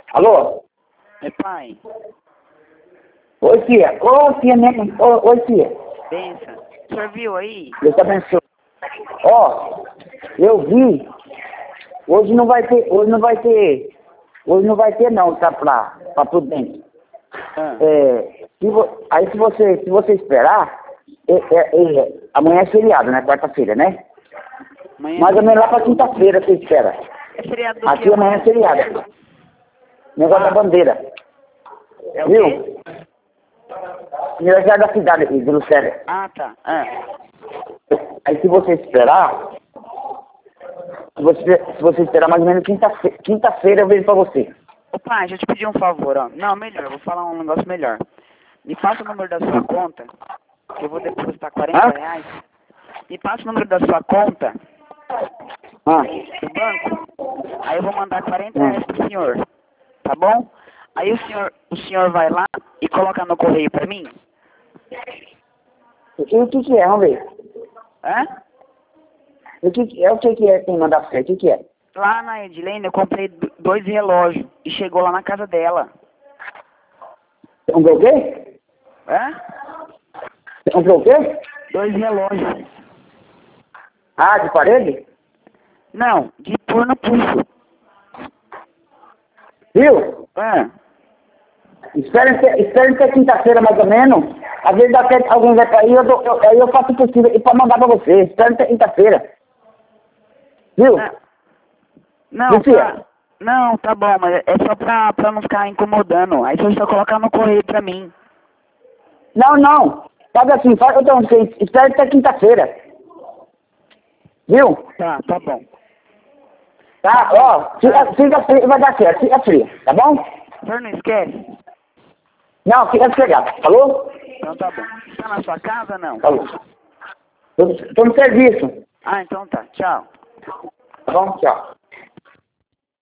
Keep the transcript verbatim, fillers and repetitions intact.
Alô? É pai? Oi, tia. Ô, tia mesmo. Ô, oi, tia. Benção. O senhor viu aí? Deus te abençoe. Ó, eu vi. Hoje não vai ter, hoje não vai ter, hoje não vai ter não, tá, pra, pra Prudente. Ah. É, se vo, aí se você, se você esperar, é, é, é, amanhã é feriado, né? Quarta-feira, né? Amanhã Mais ou menos lá pra quinta-feira você espera. é feriado do Aqui que amanhã é feriado. Negócio Ah. da bandeira. É o Viu? quê? Aniversário da cidade aqui, do Lucélia. Ah, tá. Ah. Aí se você esperar, se você, se você esperar mais ou menos quinta-feira, quinta-feira eu vejo pra você. Ô pai, deixa eu te pedir um favor, ó. Não, melhor, eu vou falar um negócio melhor. Me passa o número da sua conta, que eu vou depositar quarenta Hã? reais. Me passa o número da sua conta Ah, do banco, aí eu vou mandar quarenta hum. reais pro senhor, tá bom? Aí o senhor, o senhor vai lá e coloca no correio pra mim? O que, o que que é? Vamos ver. Hã? O que que é? O que que é que tem que mandar pra você? O que que é? Lá na Edilene eu comprei do- dois relógios e chegou lá na casa dela. Você comprou o quê? Hã? Você comprou o quê? Dois relógios. Ah, de parede? Não, de pôr no pulso. Viu? Hã? Espera até, espera até quinta-feira mais ou menos. Às vezes até alguém vai cair, eu, dou- eu, aí eu faço o possível e pra mandar pra você. Espera até quinta-feira. Viu? Não, não, Viu, tia? tá. Não, tá bom, mas é só pra, pra não ficar incomodando. Aí você só colocar no correio pra mim. Não, não. Faz assim, faz, então, você espera até quinta-feira. Viu? Tá, tá bom. Tá? Ó, fica, fica frio, vai dar certo, fica frio, tá bom? O senhor não esquece? Não, fica sossegado. Falou? Então tá bom. Tá na sua casa ou não? Falou. Tô, tô no serviço. Ah, então tá. Tchau. Tá bom? Tchau.